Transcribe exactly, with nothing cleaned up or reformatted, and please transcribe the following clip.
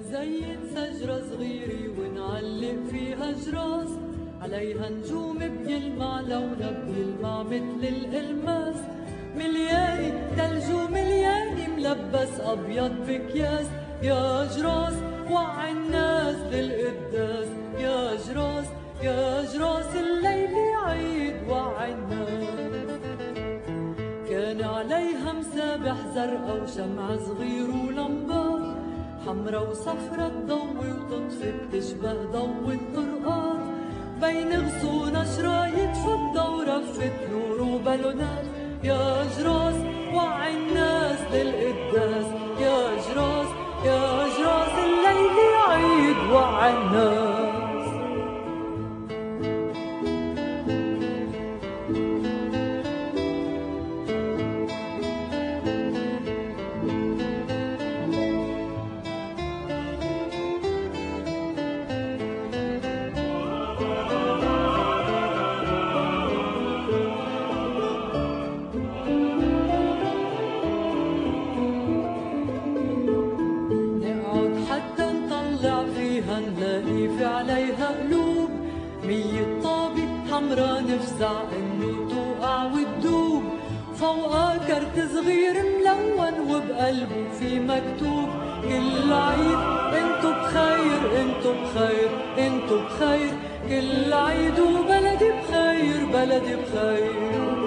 زيت شجرة صغيرة ونعلق فيها جراس، عليها نجوم بيلمع لونها بيلمع متل الألماس. ملياني تلج وملياني ملبس أبيض بكياس. يا جراس وعي الناس للقداس، يا جراس يا جراس الليلة عيد وعي الناس. كان عليها مسابح زرقا وشمع صغير ولمبات، حمرا وصفرا تضوي وتطفي بتشبه ضوء الطرقات. بين غصون شرايط فضة ورفة نور وبالونات. يا جراس وعي الناس للقداس، يا جراس يا جراس الليلة عيد وعي الناس. نلاقي في عليها قلوب مية طابة حمرا، نفزع انه توقع وتدوب. فوقها كرت صغير ملون وبقلبه في مكتوب كل عيد انتو بخير انتو بخير انتو بخير. كل عيد وبلدي بخير بلدي بخير.